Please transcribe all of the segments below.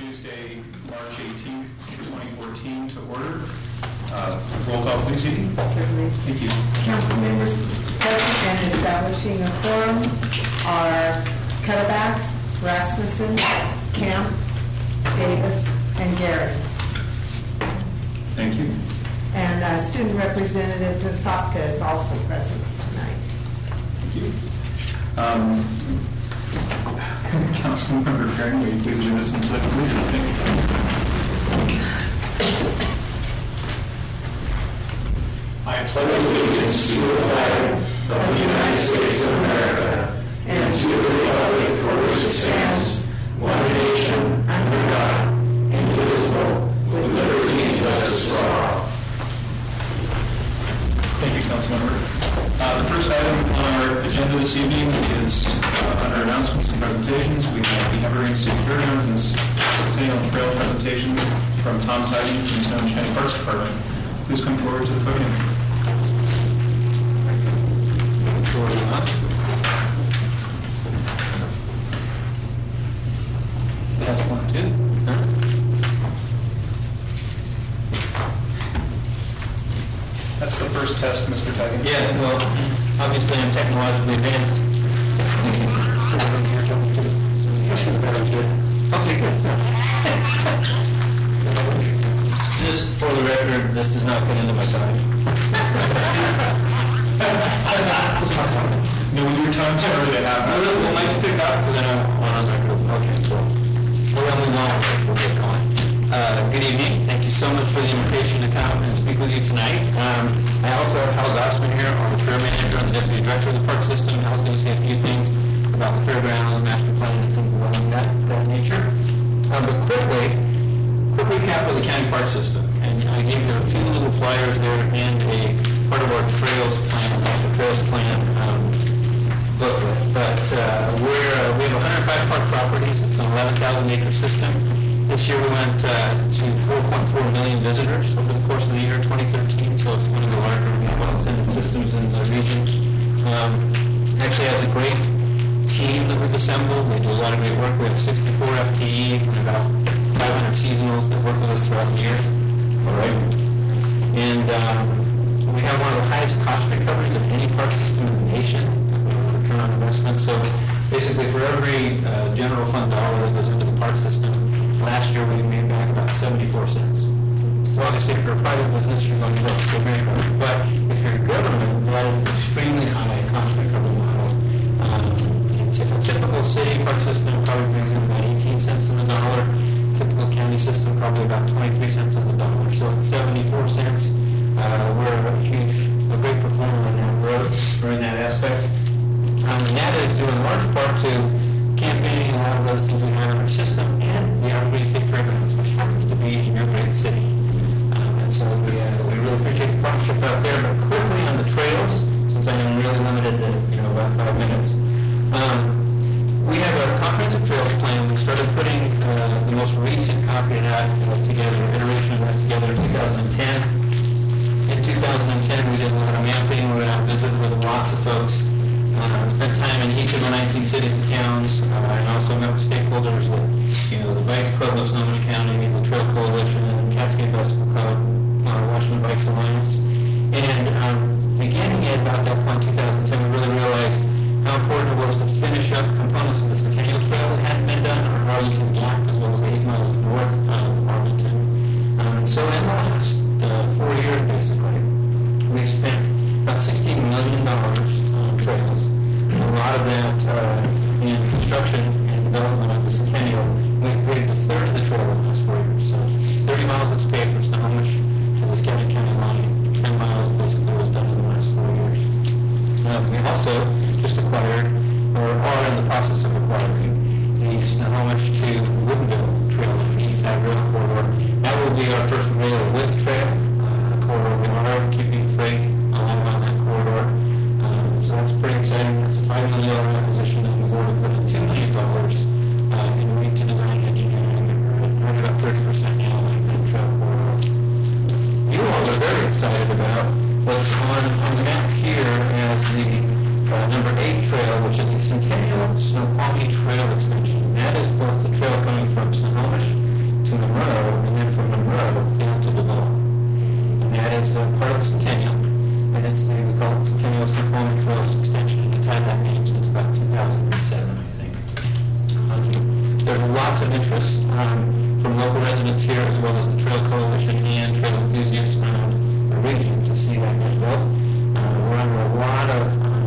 Tuesday, March 18th, 2014 to order. Roll call, please, Edie. Certainly. Thank you. Council members present and establishing a quorum are Cutterback, Rasmussen, Camp, Davis, and Gary. Thank you. And Student Representative Sopka is also present tonight. Thank you. Councilmember Kern, will you please lead us into the pledge? Thank you. I pledge allegiance to the flag of the United States of America and to the republic for which it stands, one nation, under God, indivisible, with liberty and justice for all. Thank you, Councilmember. The first item on our agenda this evening is under announcements and presentations. We have the Evergreen City Fairgrounds and Centennial Trail presentation from Tom Tidy from the Snohomish County Parks Department. Please come forward to the podium. That's one, two. That's the first test, Mr. Tidy. Yeah, well, obviously I'm technologically advanced. Okay, good. Just for the record, this does not get into my time. No, your time started at half hour. We'll mics pick up because I know on records. Okay, cool. We're going to move on. We'll get going. Good evening. Thank you so much for the invitation to come and speak with you tonight. I also have Hal Gossman here, our fair manager and the deputy director of the park system. Hal's going to say a few things about the fairgrounds, master plan, and things along that nature. But quickly recap of the county park system. And I gave you a few little flyers there and a part of our trails plan, master trails plan booklet. But we have 105 park properties. It's an 11,000 acre system. This year we went to 4.4 million visitors over the course of the year 2013, so it's one of the larger well-attended systems in the region. Actually has a great team that we've assembled. They do a lot of great work. We have 64 FTE and about 500 seasonals that work with us throughout the year. All right. And we have one of the highest cost recoveries of any park system in the nation, return on investment. So basically for every general fund dollar that goes into the park system, last year we made back about 74 cents. So obviously if you're a private business, you're going to look very good. But if you're a government, that is an extremely high cost recovery model. A typical city park system probably brings in about 18 cents on the dollar. Typical county system probably about 23 cents on the dollar. So at 74 cents, we're a great performer on that road or in that aspect. And that is due in large part to camping and a lot of other things we have in our system, and the Evergreen State Fairgrounds, which happens to be in your great city. And so we really appreciate the partnership out there. But quickly on the trails, since I am really limited to about 5 minutes. We have a comprehensive trails plan. We started putting the most recent copy of that together, iteration of that together in 2010. In 2010, we did a lot of mapping. We went out and visited with lots of folks. Spent time in each of the 19 cities and towns, and also met with stakeholders like, the Bikes Club of Snohomish County, the Trail Coalition, and Cascade Bicycle Club, Washington Bikes Alliance. And beginning at about that point, 2010, we really realized how important it was to finish up components of the Centennial Trail that hadn't been done, or Arlington Gap, as well as 8 miles north of Arlington. So in the last 4 years, basically, we've spent about $16 million on trails. And a lot of that in construction and development of the Centennial. We've paved a third of the trail in the last 4 years. So 30 miles that's paved from Snohomish to the Skagit County line. 10 miles basically was done in the last 4 years. We also just acquired, or are in the process of acquiring, the Snohomish to Woodinville Trail, the East Side Rail Corridor. That will be our first rail width trail corridor. We are keeping freight along that corridor. So that's pretty exciting. That's a $5 million acquisition, and we've already put in $2 million in to design engineering, and we're at about 30% now on that trail corridor. You all are very excited about what's on the map here as the number 8 trail, which is a Centennial Snoqualmie Trail extension. That is both the trail coming from Snohomish lots of interest from local residents here, as well as the Trail Coalition and trail enthusiasts around the region to see that get built. We're under a lot of,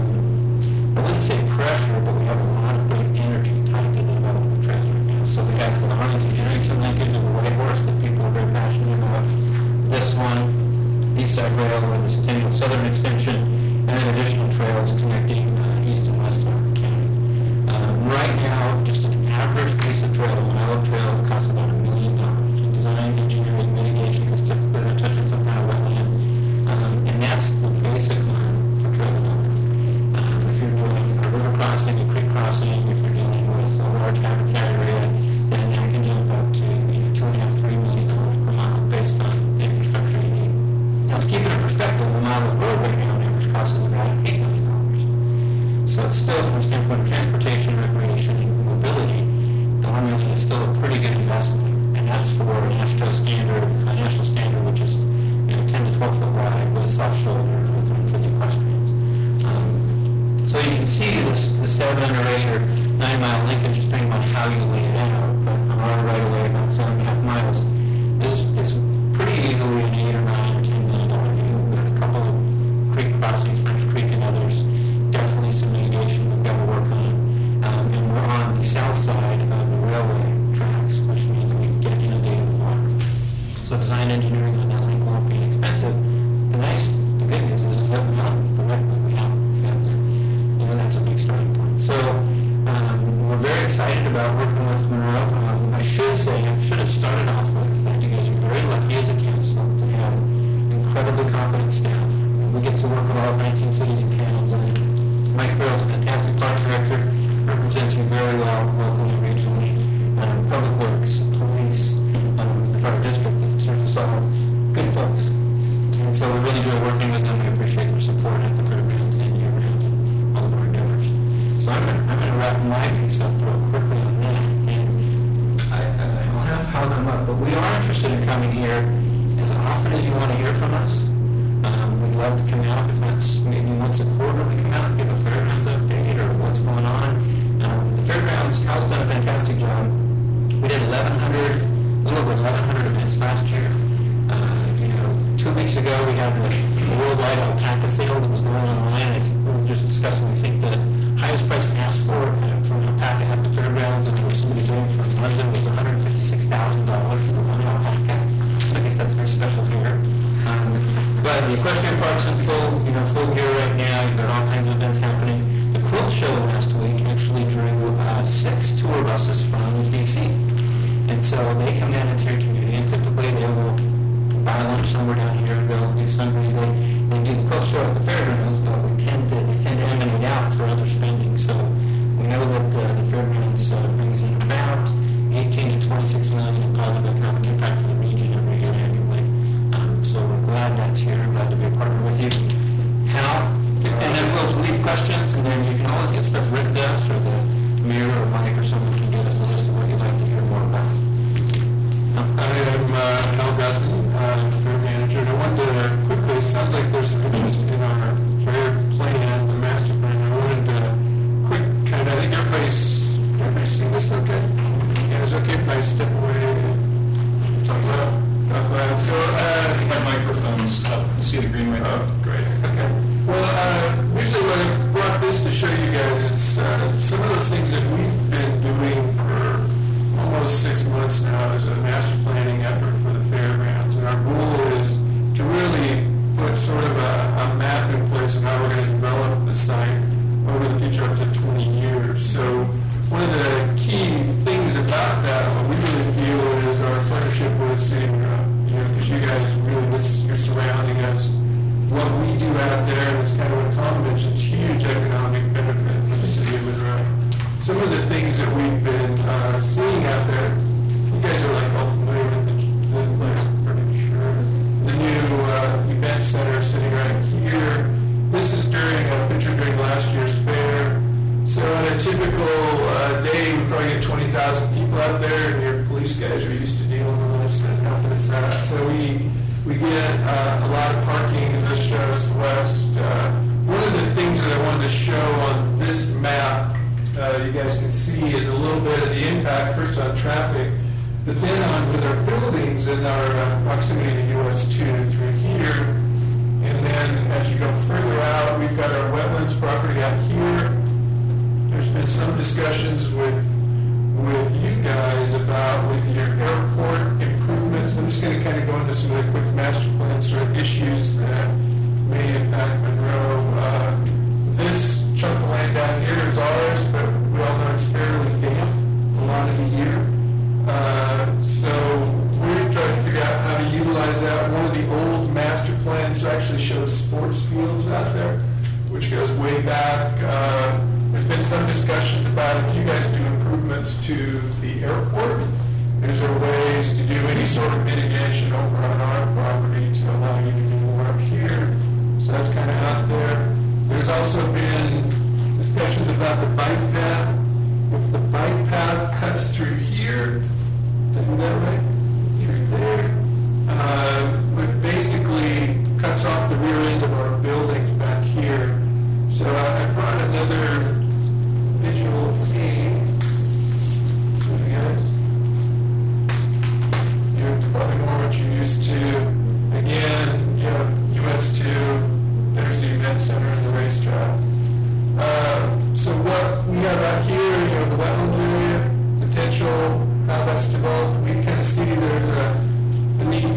I wouldn't say pressure, but we have a lot of great energy tied to the development of trails right now. So we have the Arlington-Arrington linkage of the White Horse that people are very passionate about. This one, East Side Rail, or the Centennial Southern Extension, and then additional trails connecting east and west throughout the county. Right now, just an average piece of trail, an olive trail, costs about $1 million. Design, engineering, mitigation, because typically they're touching some kind of wetland. And that's the basic one for trail development. If you're doing a river crossing, a creek crossing, if you're dealing with a large habitat area, then that can jump up to $2.5–3 million per mile based on the infrastructure you need. Now, to keep it in perspective, a mile of road right now, on average, cost is about $8 million. So it's still, from a standpoint of transportation, recreation, and mobility, the $1 million is still a pretty good investment. And that's for a national standard, which is 10 to 12 foot wide with soft shoulders with room for the equestrians. So you can see the 7 or 8 or 9 mile linkage, depending on how you lay it out, but on our right away, about 7.5 miles, is pretty easily an $8 or 9 or $10 million deal. We've got a couple of creek crossings, French Creek and others, definitely some mitigation we've got to work on. And we're on the south side of the railway tracks, which means we can get inundated with water. So design engineering on that link won't be expensive. The good news is that we have the right way we have. That's a big starting point. So we're very excited about working with Monroe. I should have started off with that you guys are very lucky as a council to have incredibly competent staff. We get to work with all 19 cities and towns, and Mike Farrell's a fantastic park director, represents you very well locally and regionally. Public Works, police, the fire district, service all good folks. And so we really enjoy working with them. We appreciate their support at the fairgrounds and year-round and all of our endeavors. So I'm going to wrap my piece up real quickly on that. And I'll have Hal come up, but we are interested in coming here as often as you want to hear from us. We'd love to come out, if that's maybe once a quarter, we come out and give a fairgrounds update or what's going on. The fairgrounds, Hal's done a fantastic job. We did a little over 1,100 events last year. 2 weeks ago we had the worldwide alpaca sale that was going online. I think we were just discussing, we think the highest price asked for an alpaca at the fairgrounds, and somebody doing from London was $156,000 for one alpaca. So I guess that's very special here. But the equestrian park's in full gear right now. You've got all kinds of events happening. The quilt show last week actually drew 6 tour buses from DC. And so they come down into your community, and typically they will buy lunch somewhere down here, they'll do sundries, they do the quilt show at the fairgrounds, but they tend to emanate out for other spending. So we know that the fairgrounds brings in about $18 to $26 million in positive economic impact for the region every year annually. So we're glad that's here, glad to be a partner with you. Hal, and then we'll leave questions, and then you can always get stuff written to us, or the mayor or Mike or someone can get us a list of what you'd like to hear more about. I am Hal Gusman, fair manager, and I wanted to quickly, it sounds like there's some interest in our fair plan, the master plan. I wanted to I think everybody's seen this okay? Yeah, it's okay if I step away and talk about. So, My microphone's up. You see the green right now? oh, great, okay. Well, usually what I brought this to show you guys is some of those things that we've been doing for almost 6 months now as a master planning effort for the fairgrounds. And our goal is to really put sort of a map in place of how we're going to develop the site over the future up to 20 years. So one of the key things about that, what we really feel, is our partnership with City of Monroe. Because you guys really, you're surrounding us. What we do out there, and it's kind of what Tom mentioned, huge economic benefit for the City of Monroe. Some of the things that we've been seeing out there, you guys are like all familiar with I'm pretty sure. The new event center sitting right here. This is during a picture during last year's fair. So on a typical day, we probably get 20,000 people out there, and your police guys are used to dealing with us and helping us out. So we get a lot of parking in this shows west. One of the things that I wanted to show on this map you guys can see is a little bit of the impact, first on traffic, but then on with our buildings and our proximity to US 2 through here. And then as you go further out, we've got our wetlands property out here. There's been some discussions with you guys about with your airport improvements. I'm just going to kind of go into some of the quick master plan sort of issues that may impact Monroe. This chunk of land down here is ours, but we all know it's fairly damp a lot of the year. So we've tried to figure out how to utilize that. One of the old master plans actually shows sports fields out there, which goes way back. There's been some discussions about if you guys do improvements to the airport, is there ways to do any sort of mitigation over on our property to allow you to do more up here? So that's kind of out there. There's also been discussions about the bike path. If the bike path cuts through here, did I do that right? Through there. But basically cuts off the rear end of our buildings back here. So I brought another visual aid. You're probably more what you're used to. Again, you have US 2, there's the event center and the racetrack. So what we have out here, the wetlands area, potential, how that's developed. We kind of see there's a neat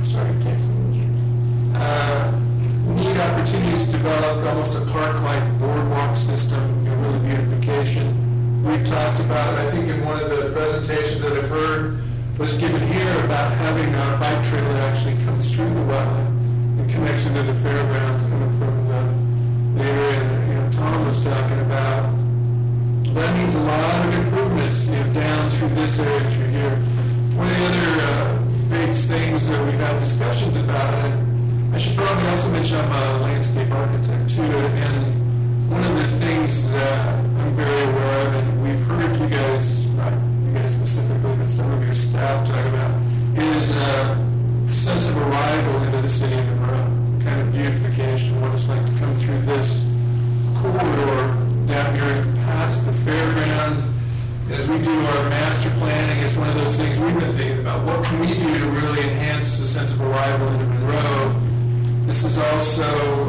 opportunities to develop almost a park-like boardwalk system, really beautification. We've talked about, I think in one of the presentations that I've heard was given here about having a bike trail that actually comes through the wetland and connects into the fairgrounds coming from the area that Tom was talking about. That means a lot of improvements down through this area through here. One of the other big things that we've had discussions about, and I should probably also mention I'm a landscape architect too, and one of the things that I'm very aware of, and we've heard you guys, not you guys specifically, but some of your staff talk about, is sense of arrival into the city of Monroe, kind of beautification, what it's like to come through this corridor down here past the fairgrounds. As we do our master planning, it's one of those things we've been thinking about. What can we do to really enhance the sense of arrival into Monroe? This is also,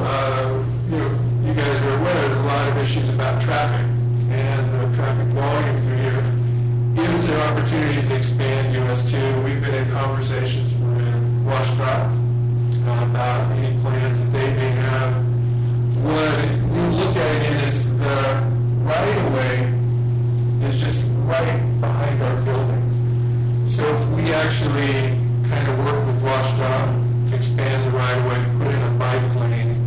you guys are aware there's a lot of issues about traffic and traffic volume through here. Gives there opportunities to expand US 2. We've been in conversations with WashDOT about any plans that they may have. What we look at again is the right-of-way is just right behind our buildings. So if we actually kind of work with WashDOT, expand the right-of-way, put in a bike lane,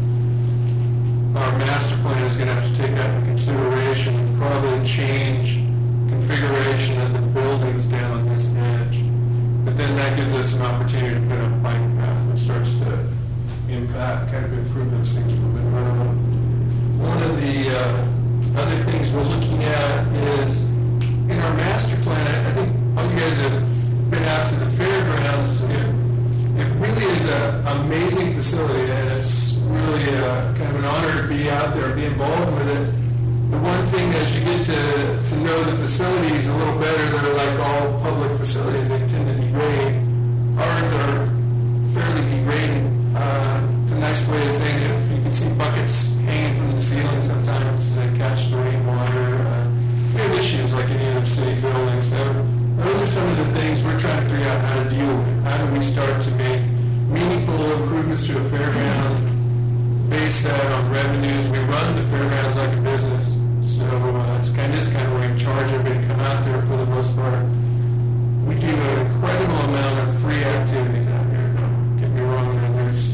our master plan is going to have to take that into consideration and probably change configuration of the buildings down on this edge. But then that gives us an opportunity to put a bike path that starts to impact, kind of improve those things for Monroe. One of the other things we're looking at is in our master plan, I think all you guys have been out to the fairgrounds. It really is an amazing facility, and it's really kind of an honor to be out there, be involved with it. The one thing as you get to know the facilities a little better, they're like all public facilities, they tend to degrade. Ours are fairly degraded. It's a nice way of saying it. If you can see buckets hanging from the ceiling sometimes to catch the rainwater. We have issues like any other city building. So those are some of the things we're trying to figure out how to deal with. How do we start to make meaningful improvements to a fairground, base that on revenues? We run the fairgrounds like a business. So it's kind of we're in charge of it, come out there for the most part. We do an incredible amount of free activity down here. Don't get me wrong, there's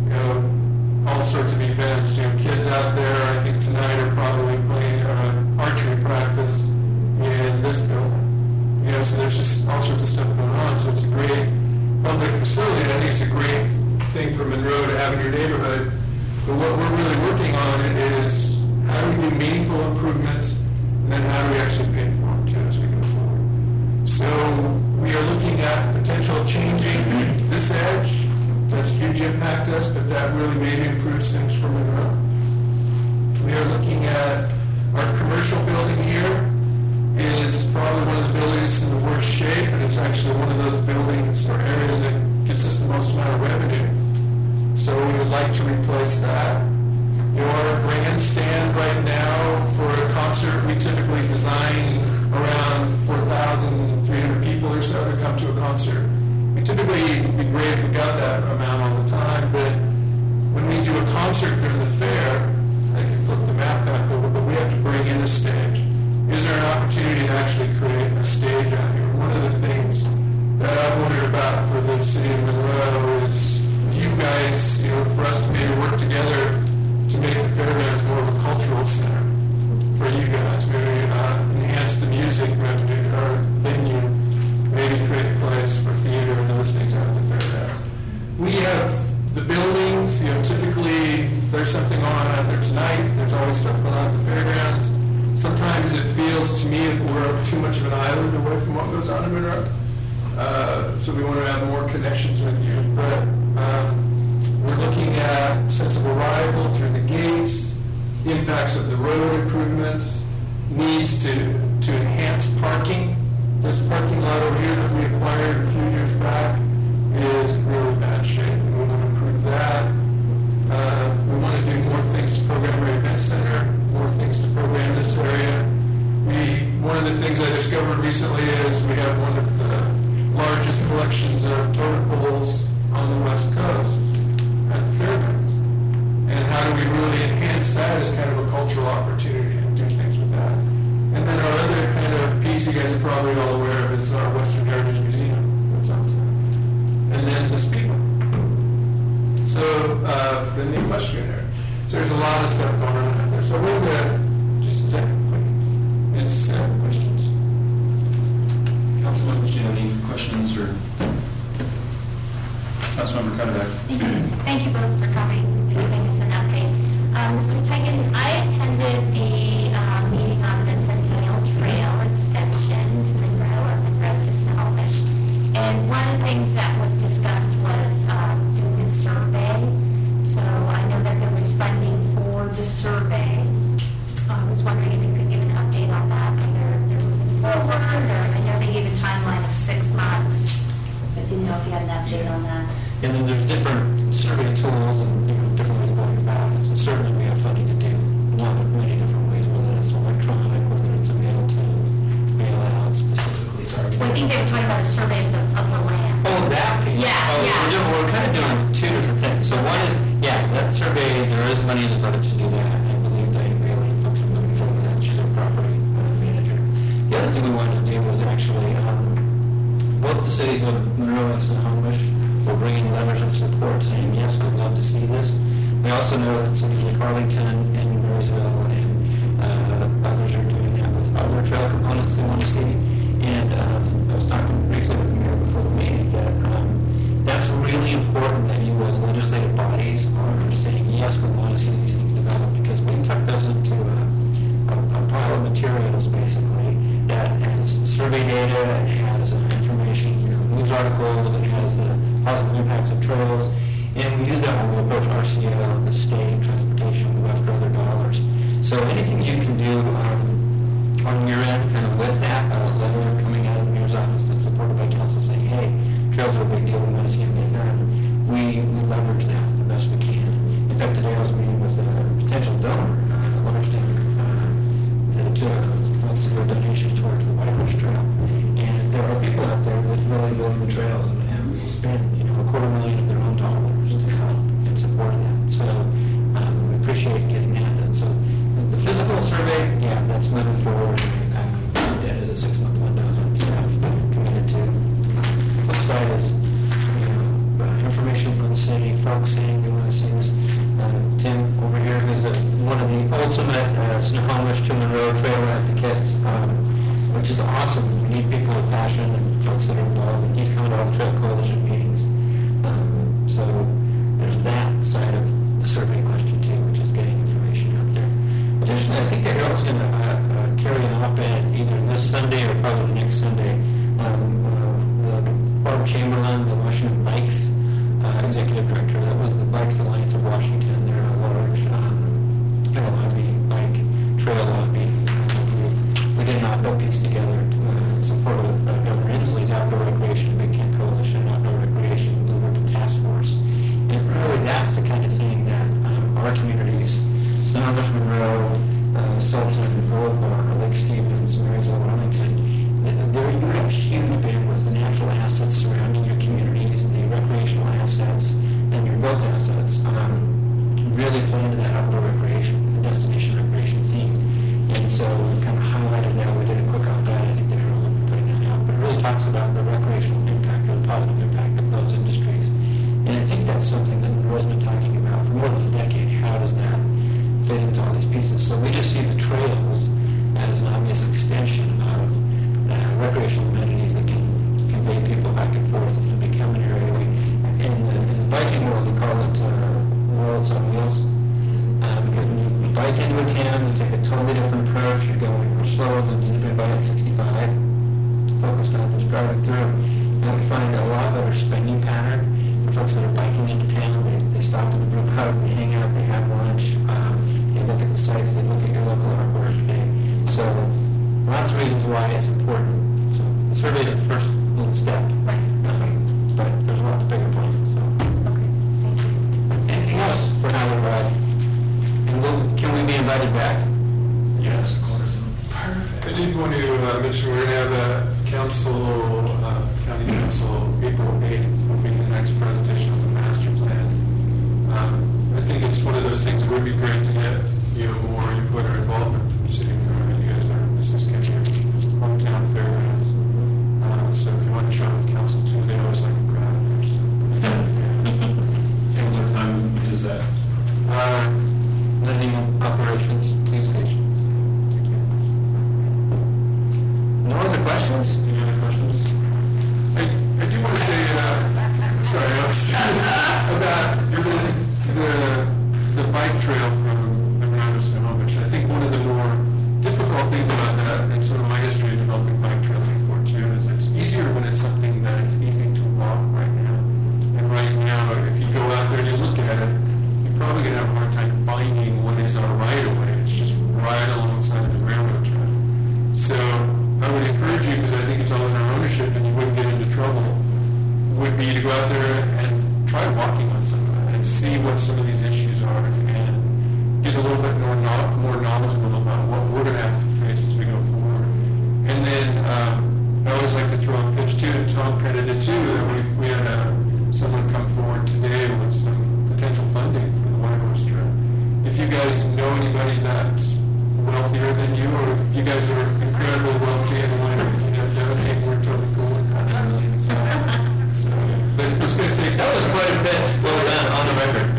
all sorts of events. Kids out there, I think tonight are probably playing archery practice in this building. So there's just all sorts of stuff going on. So it's a great public facility. I think it's a great thing for Monroe to have in your neighborhood. But what we're really working on is how do we do meaningful improvements, and then how do we actually pay for them too as we go forward. So we are looking at potential changing this edge. That's huge impact us, but that really maybe improves things for Monroe. We are looking at Our commercial building here is probably one of the buildings in the worst shape, and it's actually one of those buildings or areas that gives us the most amount of revenue. So we would like to replace that. Your grandstand right now for a concert, we typically design around 4,300 people or so to come to a concert. We typically, it'd be great if we got that amount all the time, but when we do a concert during the fair, I can flip the map back over, but we have to bring in a stage. Is there an opportunity to actually create a stage out here? One of the things that I've wondered about for the city of Monroe is you guys, for us to maybe work together to make the fairgrounds more of a cultural center for you guys, maybe enhance the music revenue or venue, maybe create a place for theater and those things out at the fairgrounds. We have the buildings, typically there's something on out there tonight, there's always stuff going on at the fairgrounds. Sometimes it feels to me that we're too much of an island away from what goes on in Monroe. So we want to have more connections with you. But we're looking at sensible arrival through the gates, the impacts of the road improvements, needs to enhance parking. This parking lot over here that we acquired a few years back is in really bad shape, and we want to improve that. We want to do more things to program our event center, more things to program this area. One of the things I discovered recently is we have one of the largest collections of totem poles on the West Coast at the fairgrounds. And how do we really enhance that as kind of a cultural opportunity and do things with that? And then our other kind of piece you guys are probably all aware of is our Western Heritage Museum that's outside. And then the Speedway. So the new equestrian area. So there's a lot of stuff going on out there. So we're going to just a second, quick. It's questions. Councilman, do you have any questions or? Councilmember Cuddeback. Thank you both for coming and giving us an update. Mr. Tegan, I attended the meeting on the Centennial Trail extension to Monroe or Monroe to Snohomish. And one of the things that was discussed was doing a survey. So I know that there was funding for the survey. I was wondering if you could give an update on that, whether they're moving forward, or I know they gave a timeline of 6 months. I didn't know if you had an update on that. And then there's different survey tools and different ways of going about it. So certainly we have funding to do one of many different ways, whether it's electronic, whether it's a mail out specifically targeted. Well, I think they were talking about a survey of the land. Oh, that piece. Yeah. We're kind of doing two different things. So one is, that survey, there is money in the budget to do that. I believe they really folks are moving forward with that. She's our property manager. The other thing we wanted to do was actually, both the cities of Monroe and Snohomish were bringing letters of support saying, yes, we'd love to see this. We also know that cities like Arlington and Marysville and others are doing that with other trail components they want to see. And I was talking briefly with the mayor before the meeting that that's really important that you as legislative bodies are saying, yes, we want to see these things develop, because we can tuck those into a pile of materials basically that has survey data, it has information, news articles, it has the positive impacts of trails, and we use that when we approach RCO, the state, transportation, we go after other dollars. So anything you can do on your end, kind of with that, letter coming out of the mayor's office that's supported by council saying, hey, trails are a big deal, we want to see them get done. We leverage that the best we can. In fact, today I was meeting with a potential donor, a large donor, that wants to do a donation towards the White Horse Trail. And there are people out there that really believe in trails and will spend, $250,000 of their own dollars to help in support of that. So we appreciate getting that done. So the physical survey, that's moving forward. That is a 6-month window that staff committed to. The flip side is, information from the city, folks saying they want to see this. Tim over here, who's one of the ultimate Snohomish to Monroe trail advocates, which is awesome. We need people with passion and folks that are involved, and he's coming to all the Trail Coalition meetings. So there's that side of the survey question too, which is getting information out there. Additionally, I think the Herald's going to carry an op-ed either this Sunday or probably the next Sunday. The Barb Chamberlain, the Washington Bikes executive director, that was the Bikes Alliance of Washington. They're a large lobby, bike trail lobby talks about the recreational impact or the positive impact of those industries. And I think that's something that Monroe's been talking about for more than a decade. How does that fit into all these pieces? So we just see the trails as an obvious extension of recreational amenities that can convey people back and forth and become an area. In the biking world, we call it worlds on wheels. Because when you bike into a town, you take a totally different approach. You're going much slower than zipping by at 65, focused on just driving through. And we find a lot better spending pattern for folks that are biking into town. They stop at the brew pub, they hang out, they have lunch, they look at the sites, they look at your local artwork. So lots of reasons why it's important. So the survey is the first little step, but there's lots of bigger plans. So. Okay, thank you. Anything else for Highland Ride? And can we be invited back? Yes, of course. I did want to mention we're going to have a county council, April 8th, will be the next presentation of the master plan. I think it's one of those things that would be great to get more input or involvement from city. You guys are, this is going to be hometown fairgrounds. So if you want to show the council too, they always like a crowd. And what time is that? Living operations, police station. No other questions? Any other questions? I do want to say, sorry, Alex, about the bike trail from Monroe to Snohomish. I think one of the more difficult things about that, and sort of my history of developing bike trails before too, is it's easier when it's something that it's easy to walk right now. And right now, if you go out there and you look at it, you're probably going to have a hard time finding what is our right-of-way. It's just right alongside of the railroad track. So I would encourage you, because I think it's all in our ownership and you wouldn't get into trouble, would be to go out there and try walking on some of that and see what some of these issues are and get a little bit more knowledgeable about what we're going to have to face as we go forward. And then I always like to throw a pitch too, and Tom credited too, that we had someone come forward today with some potential funding for the White Horse Trail. If you guys know anybody that's wealthier than you, or if you guys are incredibly wealthy and want to donate, we're totally cool with that. So, but it's going to take... That was quite a bit. Well done, on the record.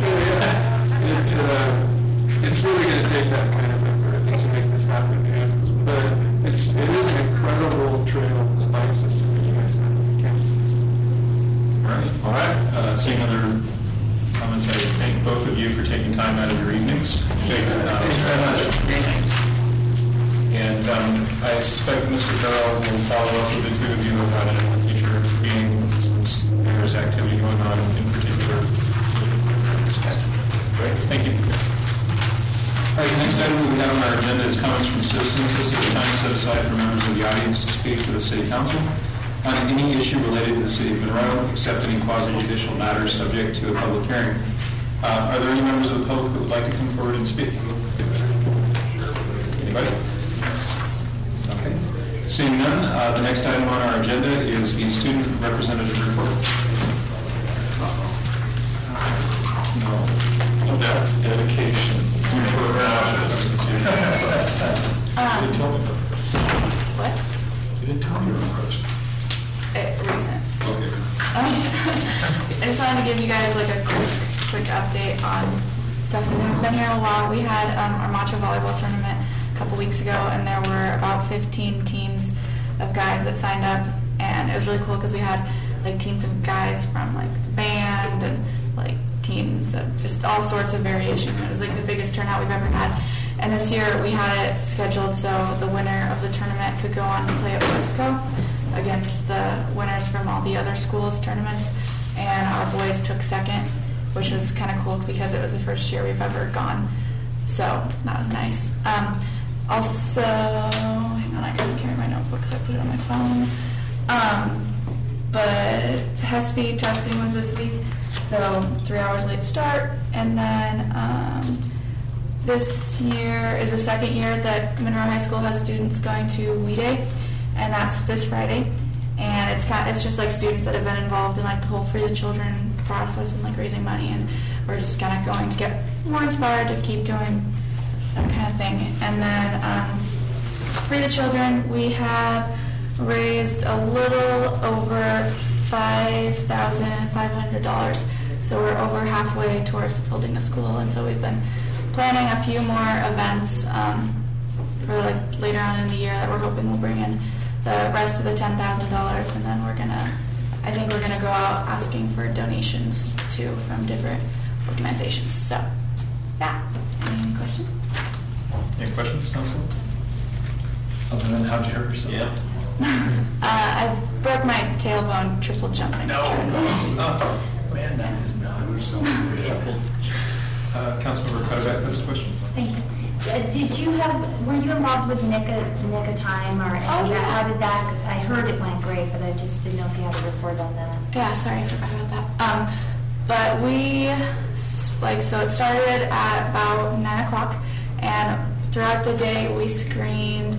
It's really going to take that kind of effort, I think, to make this happen. But it is an incredible trail, the bike system that you guys have. All right. Seeing other comments, I thank both of you for taking time out of your evenings. Thank you very much. Thanks. And I suspect that Mr. Farrell will follow up with the two of you about it in the future meeting, since there's activity going on in particular. Great, thank you. All right, the next item we have on our agenda is comments from citizens. This is the time set aside for members of the audience to speak to the City Council on any issue related to the City of Monroe, except any quasi-judicial matters subject to a public hearing. Are there any members of the public that would like to come forward and speak? Anybody? Okay. Seeing none, the next item on our agenda is the student representative report. No. That's dedication. You didn't tell me. What? You didn't tell me your approach. Recent. Okay. I just wanted to give you guys like a quick update on stuff that have been here a while. We had our Macho volleyball tournament a couple weeks ago, and there were about 15 teams of guys that signed up, and it was really cool because we had like teams of guys from like the band and like teams of just all sorts of variation. It was like the biggest turnout we've ever had. And this year we had it scheduled so the winner of the tournament could go on and play at Frisco against the winners from all the other schools' tournaments. And our boys took second, which was kind of cool because it was the first year we've ever gone. So that was nice. Also, hang on, I couldn't carry my notebook, so I put it on my phone. But HESP testing was this week, so 3 hours late start. And then this year is the second year that Monroe High School has students going to WE Day, and that's this Friday. And it's just like students that have been involved in like the whole Free the Children process and like raising money, and we're just kind of going to get more inspired to keep doing that kind of thing. And then Free the Children, we have raised a little over $5,500. So we're over halfway towards building a school, and so we've been planning a few more events for like later on in the year that we're hoping will bring in the rest of the $10,000, and then I think we're gonna go out asking for donations too from different organizations. So, yeah. Any questions? Any questions, Council? Other than how'd you hurt yourself? Yeah. I broke my tailbone triple jumping. No. Oh, man, that is not so Councilmember Cuddeback has a question. Thank you. Were you involved with Nick a Time or any of that? How did that, I heard it went great, but I just didn't know if you had a report on that. Yeah, sorry, I forgot about that. But so it started at about 9 o'clock, and throughout the day we screened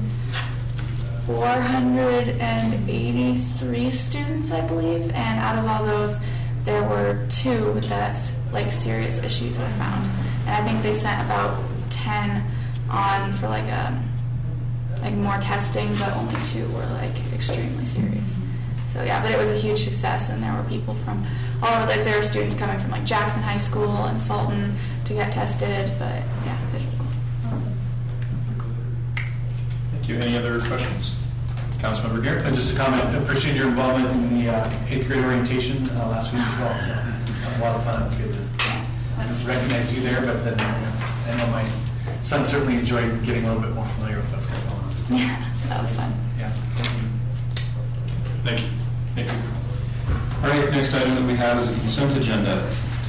483 students, I believe, and out of all those, there were 2 that serious issues were found, and I think they sent about 10 on for more testing, but only 2 were extremely serious. So yeah, but it was a huge success, and there were people from all over. There were students coming from Jackson High School and Sultan to get tested, but yeah, it was really cool. Awesome. Thank you. Any other questions? Councilmember Garrett? Just a comment, I appreciate your involvement in the 8th grade orientation last week as well. So that was a lot of fun. It was good to recognize you there, but then I know my son certainly enjoyed getting a little bit more familiar with what's going on. So. Yeah, that was fun. Yeah. Thank you. Thank you. All right, next item that we have is the consent agenda.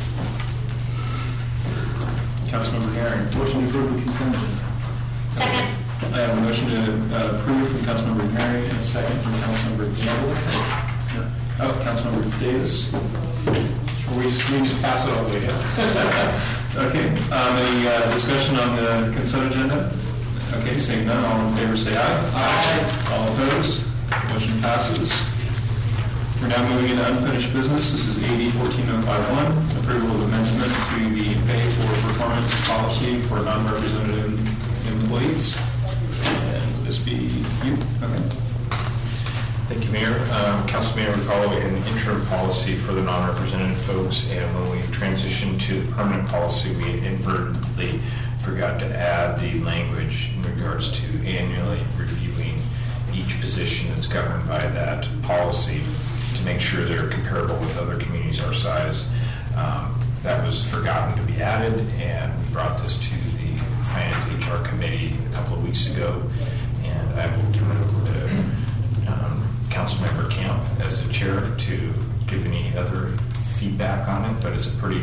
Councilmember Herring. Motion to approve the consent agenda. Second. I have a motion to approve from Councilmember Herring and a second from Councilmember Gamble. Oh, Councilmember Davis. Or we just pass it all the way down. Okay. Any discussion on the consent agenda? Okay, seeing none, all in favor say aye. Aye. All opposed? Motion passes. We're now moving into unfinished business. This is AB 14051, approval of amendment to the pay for performance policy for non-representative employees. And would this be you? Okay. Thank you, Mayor. Council may recall an interim policy for the non-represented folks, and when we transitioned to the permanent policy, we inadvertently forgot to add the language in regards to annually reviewing each position that's governed by that policy to make sure they're comparable with other communities our size. That was forgotten to be added, and we brought this to the Finance HR Committee a couple of weeks ago, and I will turn it over to Councilmember Camp as the chair to give any other feedback on it, but it's a pretty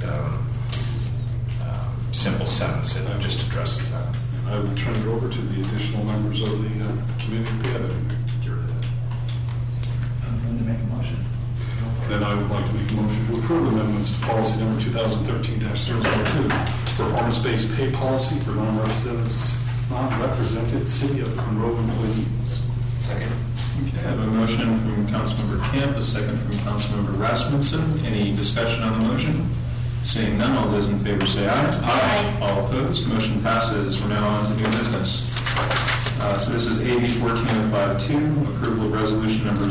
simple sentence that just addresses that. I will turn it over to the additional members of the committee if they have any. I'm going to make a motion. Then I would like to make a motion to approve amendments to policy number 2013-002, performance-based pay policy for non-represented City of Monroe employees. Second. Okay, I have a motion from Councilmember Camp, a second from Councilmember Rasmussen. Any discussion on the motion? Seeing none, all those in favor say aye. Aye. All opposed, motion passes. We're now on to new business. So this is AB 14052, approval of resolution number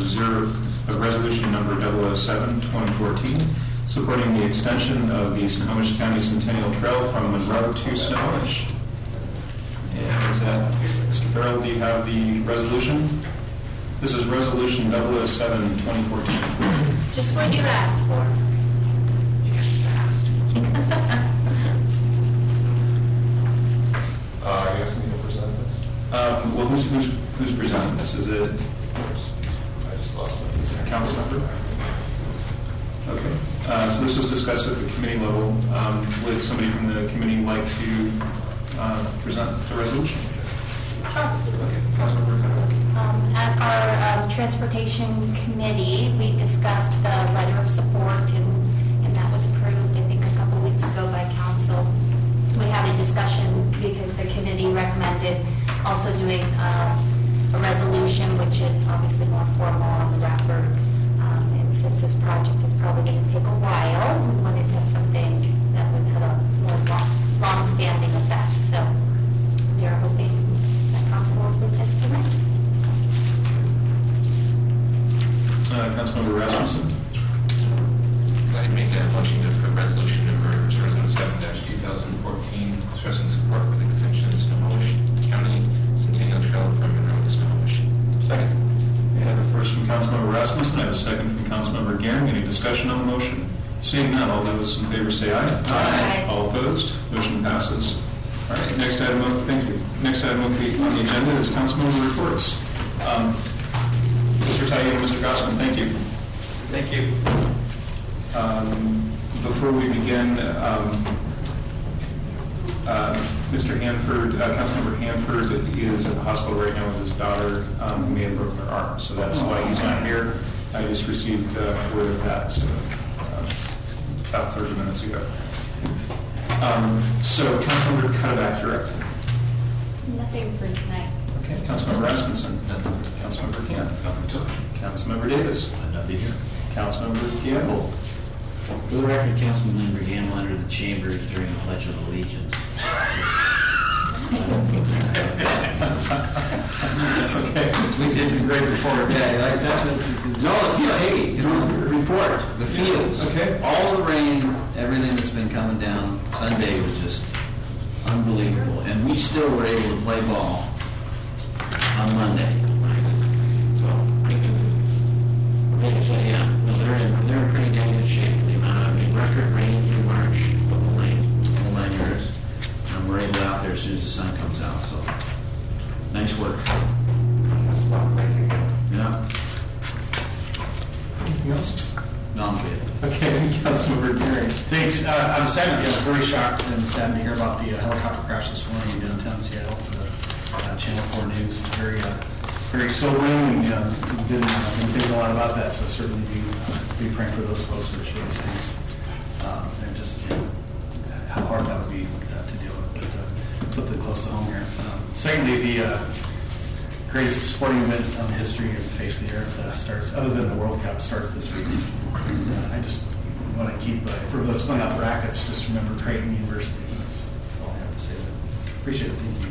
007-2014, supporting the extension of the Snohomish County Centennial Trail from Monroe to Snohomish. And is that, Mr. Farrell, do you have the resolution? This is resolution 007-2014. Just what you asked for. You guys need to present this? Well, who's presenting this? Is it? I just lost it. Is it a council member? Okay. So this was discussed at the committee level. Would somebody from the committee like to present the resolution? Sure. Okay. Councilmember. At our transportation committee, we discussed the letter of support, and that was approved, I think, a couple weeks ago by council. We had a discussion because the committee recommended also doing a resolution, which is obviously more formal on the record. And since this project is probably going to take a while, we wanted to have something that would have a more long-standing effect. So we are hoping that council will approve this tonight. Councilmember Rasmussen. I'd like to make a motion to approve resolution number 007-2014, expressing support for the extension of the Snohomish County Centennial Trail from Monroe to Snohomish. Second. I have a first from Councilmember Rasmussen. I have a second from Councilmember Gehring. Any discussion on the motion? Seeing none, all those in favor say aye. Aye. All opposed? Motion passes. All right, next item, thank you. Next item will be on the agenda is Councilmember reports. Mr. Tyen and Mr. Gossman, thank you. Thank you. Before we begin, Mr. Hanford, Councilmember Hanford is at the hospital right now with his daughter who may have broken her arm, so that's why he's not here. I just received word of that about 30 minutes ago. So Councilmember Cuddeback, you're up. Nothing for tonight. Okay, Councilmember Rasmussen. Nothing. Councilmember Kent. Nothing. Councilmember Davis. Nothing here. Councilmember Gamble. For the record, Councilmember Gamble entered the chambers during the Pledge of Allegiance. Okay. It's a great report. Yeah, you like that? No, hey, report, the fields. Okay. All the rain, everything that's been coming down, Sunday was just unbelievable. And we still were able to play ball on Monday. So, yeah, no, they're in pretty dang good shape for the amount of, record rain through March, the whole 9 years. And we're able out there as soon as the sun comes out, so nice work. Yeah. Anything else? No, I'm good. Okay, Councilmember Gehring. Thanks. I'm saddened, I was very shocked and saddened to hear about the helicopter crash this morning in downtown Seattle for the Channel 4 News. Very sobering, and didn't think a lot about that, so certainly be praying for those folks who are seeing these things. And just, how hard that would be to deal with, but something close to home here. Secondly, the greatest sporting event on the history of the face of the earth starts, other than the World Cup, starts this week. I just want to keep, for those filling out brackets, just remember Creighton University. That's all I have to say. Appreciate it. Thank you.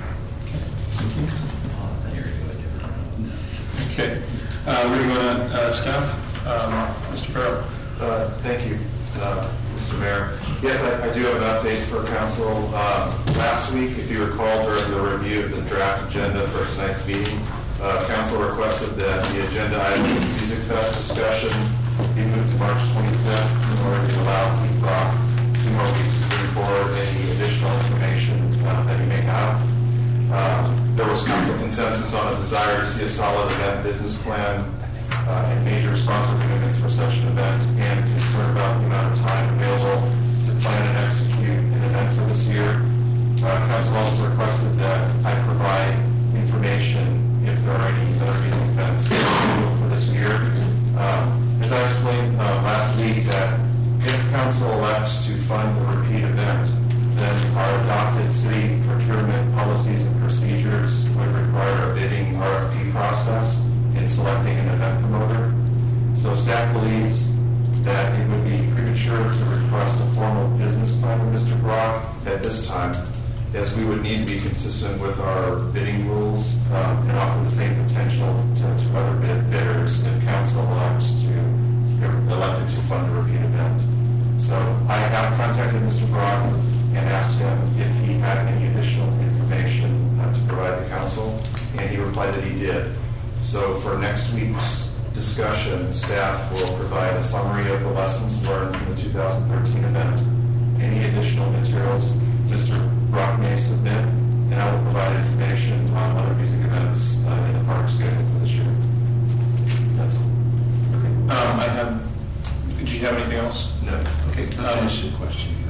Okay. We're going to go to staff. Mr. Farrell. Thank you, Mr. Mayor. Yes, I do have an update for council. Last week, if you recall, during the review of the draft agenda for tonight's meeting, council requested that the agenda item Music Fest discussion be moved to March 25th in order to allow Keith Brock 2 more weeks to bring forward any additional information that he may have. There was council consensus on a desire to see a solid event business plan and major sponsor commitments for such an event, and concern about the amount of time available to plan and execute an event for this year. Council also requested that I provide information if there are any other music events for this year. As I explained last week, that if council elects to fund the repeat event, then our adopted city procurement policies and procedures would require a bidding RFP process in selecting an event promoter. So staff believes that it would be premature to request a formal business plan of Mr. Brock at this time, as we would need to be consistent with our bidding rules and offer the same potential to other bidders if council elected to fund a repeat event. So I have contacted Mr. Brock and asked him if he had any additional information to provide the council, and he replied that he did. So for next week's discussion, staff will provide a summary of the lessons learned from the 2013 event, any additional materials Mr. Brock may submit, and I will provide information on other music events in the park schedule for this year. That's all. Okay. Did you have anything else? No. Okay. Finish the question first.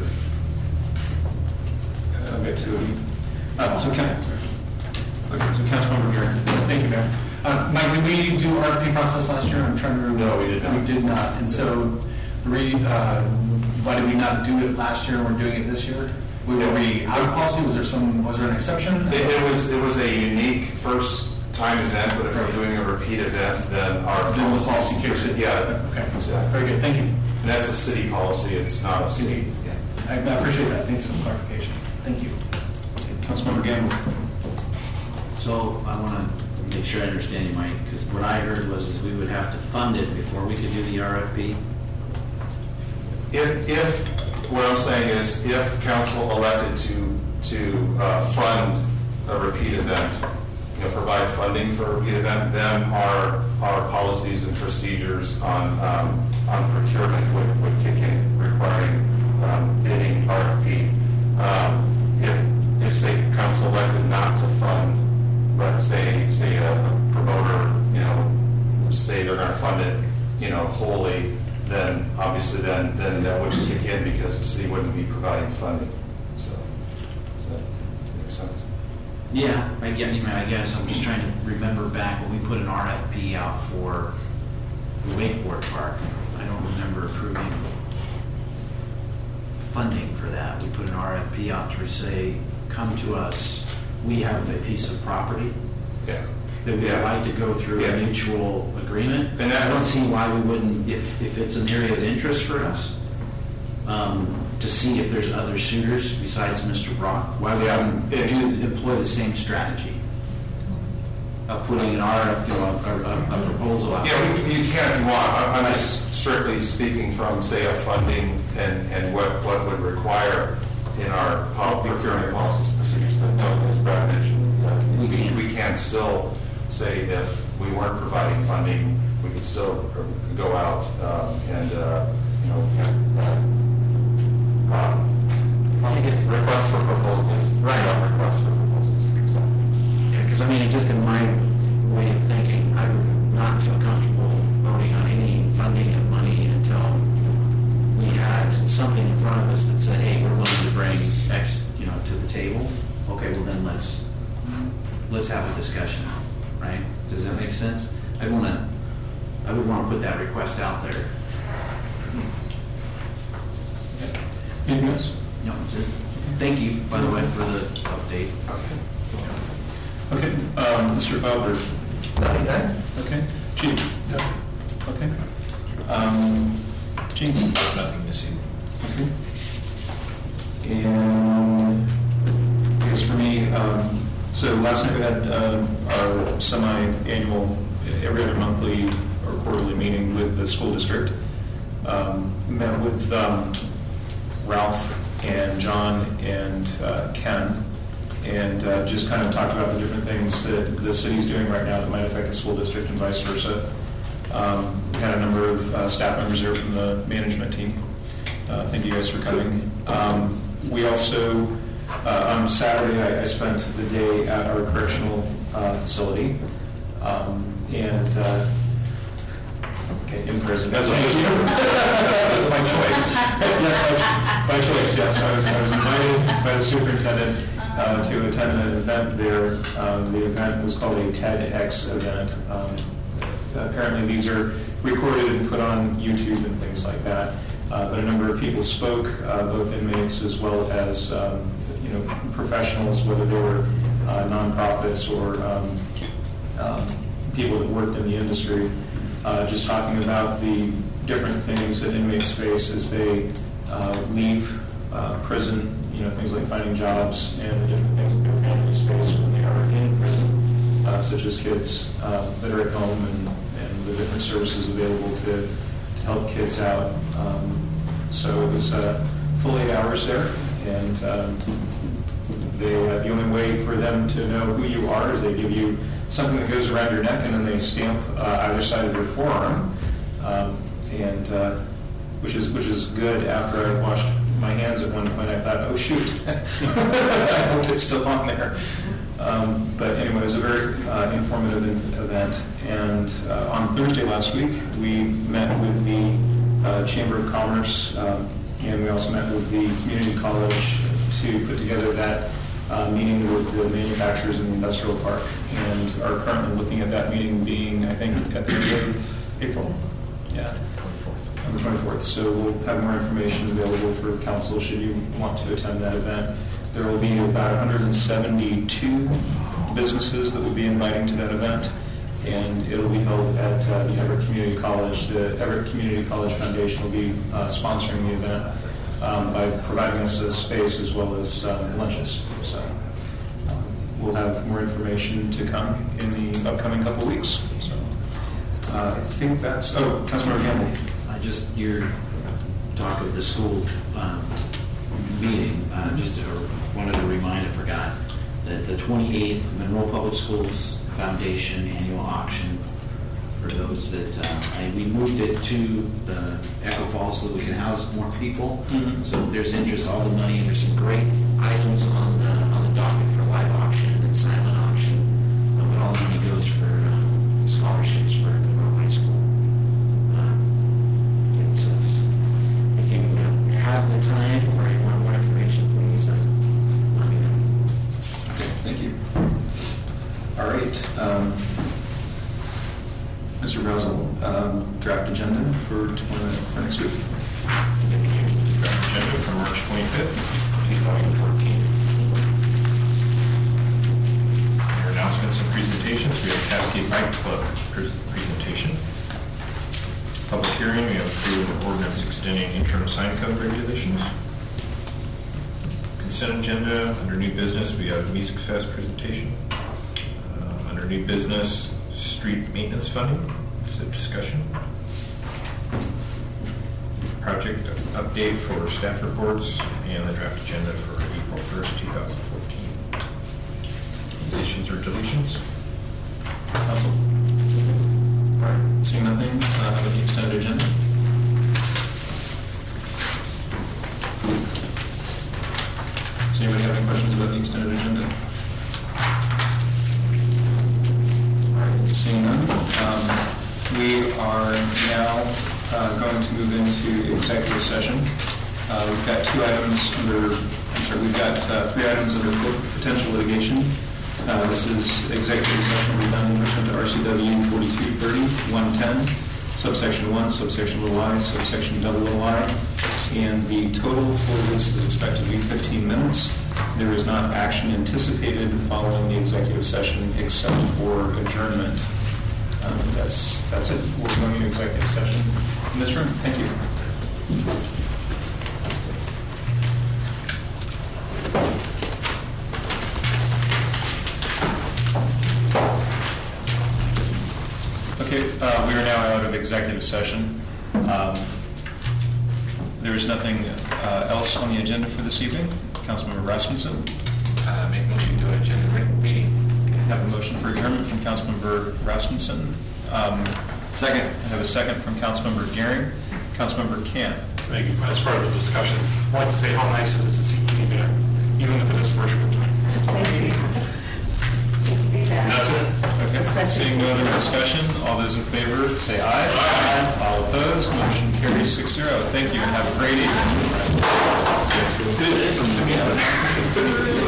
Okay, so Councilmember Gehring. Thank you, Mayor. Mike, did we do RFP process last year? I'm trying to remember. No, we did not. We did not. And so, why did we not do it last year and we're doing it this year? Were we out of policy? Was there an exception? It was a unique first-time event, but if we're doing a repeat event, then our policy kicks in. Yeah. Okay. Exactly. Very good. Thank you. And that's a city policy. It's not a city. Yeah. I appreciate that. Thanks for the clarification. Thank you. Councilmember Gamble. So I want to make sure I understand you, Mike, because what I heard was is we would have to fund it before we could do the RFP. If what I'm saying is, if council elected to fund a repeat event, provide funding for a repeat event, then our policies and procedures on procurement would kick in, requiring bidding RFP. If say council elected not to fund, but say a promoter, say they're going to fund it, wholly, then obviously then that wouldn't kick in because the city wouldn't be providing funding. So does that make sense? Yeah, I guess I'm just trying to remember back when we put an RFP out for the wakeboard park. I don't remember approving funding for that. We put an RFP out to say, come to us, we have a piece of property that we'd like to go through a mutual agreement. And I don't see why we wouldn't, if it's an area of interest for us, to see if there's other suitors besides Mr. Brock, why we wouldn't employ the same strategy of putting an RFP, a proposal out. Yeah, you can if you want. I'm just strictly speaking from, say, a funding and what would require in our procurement policies and procedures. But no, as Brad mentioned, we can still say if we weren't providing funding, we could still go out and request for proposals. Right. Request for proposals. So. Yeah, because just in my way of thinking, I would not feel comfortable voting on any funding of money until we had something in front of us that said, hey, we're willing to bring X, to the table. Okay, well then let's have a discussion, right? Does that make sense? I would want to put that request out there. Anything else? No, that's it. Thank you, by the way, for the update. Okay, Mr. Fowler. Nothing. Okay, Chief. Nothing. Okay. Chief. Nothing this evening. Okay. And I guess for me, so last night we had our semi-annual, every other monthly or quarterly meeting with the school district. Met with Ralph and John and Ken, and just kind of talked about the different things that the city's doing right now that might affect the school district and vice versa. We had a number of staff members there from the management team. Thank you guys for coming. We also, on Saturday, I spent the day at our correctional facility, and in prison. That's my choice. Yes, by choice, yes. I was invited by the superintendent to attend an event there. The event was called a TEDx event. Apparently these are recorded and put on YouTube and things like that. But a number of people spoke, both inmates as well as professionals, whether they were nonprofits or people that worked in the industry. Just talking about the different things that inmates face as they leave prison, things like finding jobs and the different things that their families face when they are in prison, such as kids that are at home and the different services available to help kids out. So it was full 8 hours there, and the only way for them to know who you are is they give you something that goes around your neck, and then they stamp either side of your forearm, and which is good. After I washed my hands at one point, I thought, oh shoot, I hope it's still on there. But anyway, it was a very informative event. And on Thursday last week, we met with the Chamber of Commerce, and we also met with the community college to put together that meeting with the manufacturers in the industrial park, and are currently looking at that meeting being, I think, at the end of April. Yeah. On the 24th. So we'll have more information available for council should you want to attend that event. There will be about 172 businesses that will be inviting to that event, and it'll be held at the Everett Community College. The Everett Community College Foundation will be sponsoring the event by providing us a space as well as lunches. So we'll have more information to come in the upcoming couple weeks. So I think that's, Councilmember Campbell. Just your talk of the school meeting, wanted to remind, I forgot, that the 28th Monroe Public Schools Foundation annual auction, for those that, we moved it to the Echo Falls so that we can house more people. Mm-hmm. So if there's interest, all the money, there's some great items on the docket for live auction and silent auction. But all the money goes for scholarships for Monroe High School. If you have the time or you want more information, please let me know. Okay, thank you. All right. Mr. Brazel, draft agenda for next week. Draft agenda for March 25th, 2014. Your announcements and presentations, we have Cascade Bike Club presentation. Public hearing, we have approved ordinance extending interim sign code regulations. Consent agenda, under new business, we have Music Fest presentation. Under new business, street maintenance funding, it's a discussion. Project update for staff reports and the draft agenda for April 1st, 2014. Additions or deletions? Council? All right, seeing nothing with the extended agenda. Does anybody have any questions about the extended agenda? Seeing none, we are now going to move into executive session. We've got three items under potential litigation. This is executive session will be done in pursuant to RCW 4230-110, subsection 1, subsection I, subsection I, and the total for this is expected to be 15 minutes. There is not action anticipated following the executive session except for adjournment. That's it. We're going into executive session in this room. Thank you. Okay, we are now out of executive session. There is nothing else on the agenda for this evening. Councilmember Rasmussen. Make a motion to adjourn the meeting. I have a motion for adjournment from Councilmember Rasmussen. Second. I have a second from Councilmember Gehring. Councilmember Camp. Thank you. As part of the discussion, I'd like to say how nice it is to see you there, even if it is virtual. Thank you. That's it. Okay. Seeing no other discussion, all those in favor say aye. Aye. All opposed, motion carries 6-0. Thank you and have a great evening.